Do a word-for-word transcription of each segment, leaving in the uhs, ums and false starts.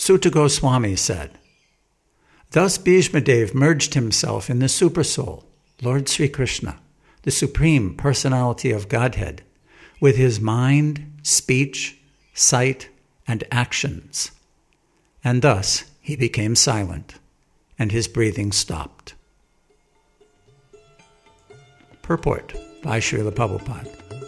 Sutta Goswami said, "Thus Bhishmadev merged himself in the Supersoul, Lord Sri Krishna, the Supreme Personality of Godhead, with his mind, speech, sight, and actions. And thus he became silent, and his breathing stopped." Purport by Srila Prabhupada.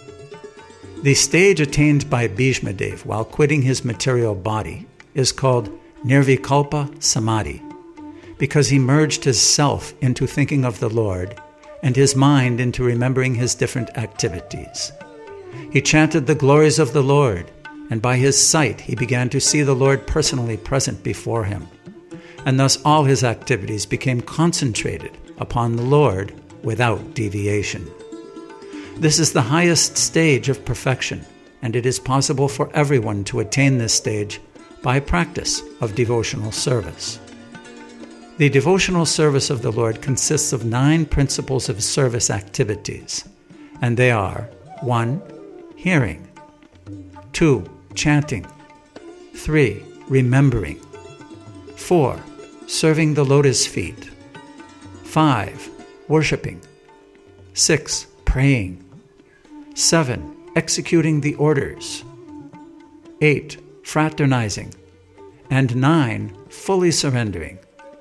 The stage attained by Bhishmadev while quitting his material body is called Nirvikalpa Samadhi, because he merged his self into thinking of the Lord and his mind into remembering his different activities. He chanted the glories of the Lord, and by his sight he began to see the Lord personally present before him, and thus all his activities became concentrated upon the Lord without deviation. This is the highest stage of perfection, and it is possible for everyone to attain this stage by practice of devotional service. The devotional service of the Lord consists of nine principles of service activities, and they are: one. Hearing. two. Chanting. three. Remembering. four. Serving the lotus feet. five. Worshipping. six. Praying. seven. Executing the orders. eight. Fraternizing. And nine. Fully surrendering.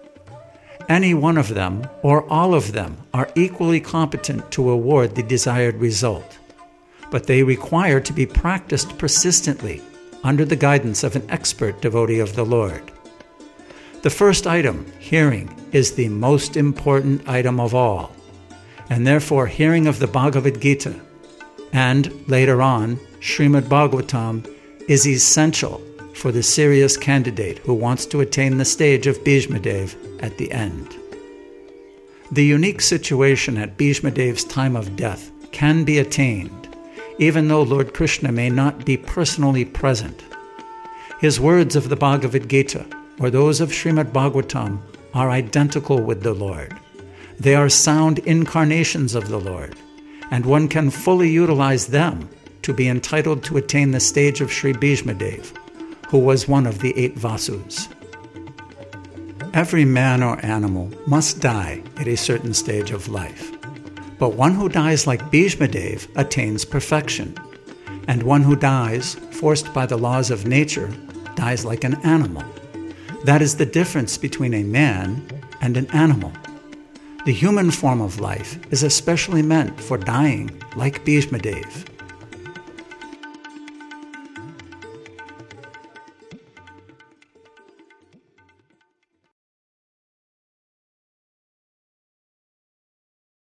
Any one of them, or all of them, are equally competent to award the desired result, but they require to be practiced persistently under the guidance of an expert devotee of the Lord. The first item, hearing, is the most important item of all, and therefore hearing of the Bhagavad Gita, and later on, Srimad Bhagavatam, is essential for the serious candidate who wants to attain the stage of Bhishmadev at the end. The unique situation at Bhishmadev's time of death can be attained, even though Lord Krishna may not be personally present. His words of the Bhagavad Gita, or those of Srimad Bhagavatam, are identical with the Lord. They are sound incarnations of the Lord, and one can fully utilize them to be entitled to attain the stage of Sri Bhishmadev, who was one of the eight Vasus. Every man or animal must die at a certain stage of life, but one who dies like Bhishmadev attains perfection, and one who dies, forced by the laws of nature, dies like an animal. That is the difference between a man and an animal. The human form of life is especially meant for dying like Bhishmadev.